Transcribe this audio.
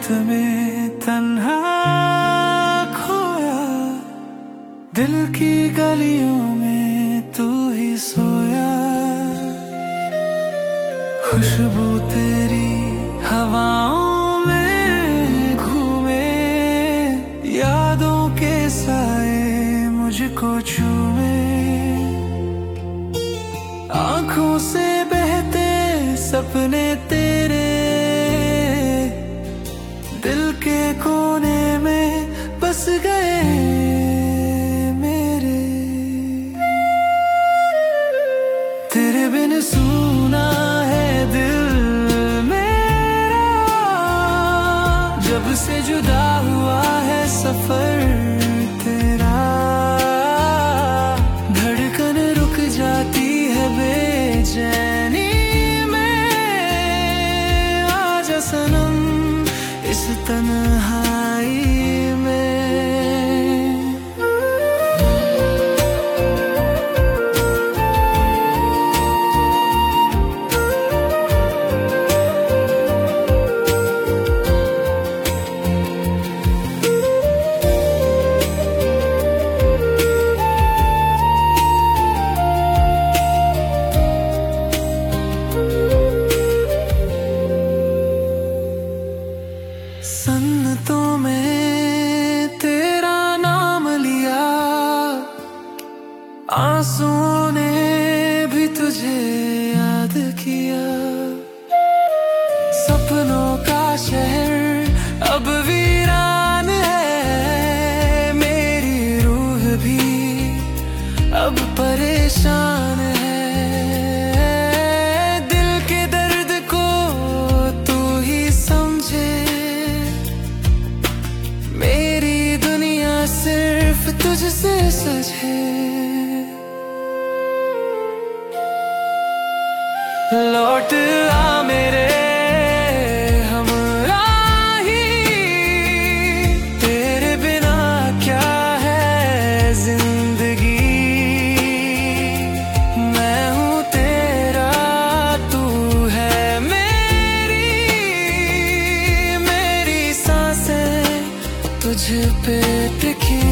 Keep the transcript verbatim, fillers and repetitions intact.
में तन्हा खोया, दिल की गलियों में तू ही सोया। खुशबू तेरी हवाओं में घूमे, यादों के साए मुझको छूमे। आंखों से बहते सपने तेरे, दिल के कोने में बस गए मेरे। तेरे बिन सूना है दिल मेरा, जब से जुदा हुआ है सफर तेरा। धड़कन रुक जाती है बेचैनी में, आजा सनम इस तन्हाई में। सन्नतों में तेरा नाम लिया, आंसुओं ने भी तुझे याद किया। सपनों का शहर अब वीरान है, मेरी रूह भी अब परेशान है। दिल के दर्द को तू ही समझे, मेरी दुनिया सिर्फ तुझसे सजे। लौट आ मेरे हमराही, तेरे बिना क्या है जिंदगी। मैं हूँ तेरा, तू है मेरी, मेरी सांसें तुझ पे टिकी।